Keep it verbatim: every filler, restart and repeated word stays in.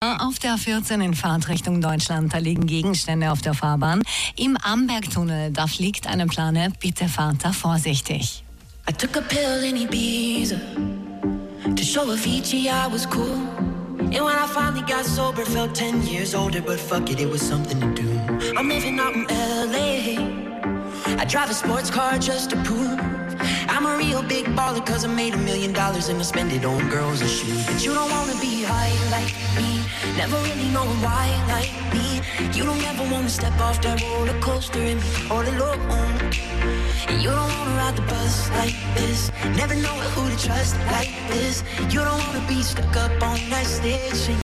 Uhr auf der vierzehn in Fahrtrichtung Deutschland. Da liegen Gegenstände auf der Fahrbahn. Im Ambergtunnel, da fliegt eine Plane. Bitte fahrt da vorsichtig. I took a pill in Ibiza to show Avicii I was cool. And when I finally got sober, felt ten years older, but fuck it, it was something to do. I'm living out in L A. I drive a sports car just to prove I'm a real big baller, cause I made a million dollars and I spend it on girls and shoes. But you don't wanna be high like me, never really knowing why like me. You don't ever wanna step off that roller coaster and be all alone. And you don't wanna ride the bus like this, never know who to trust like this. You don't wanna be stuck up on that stage.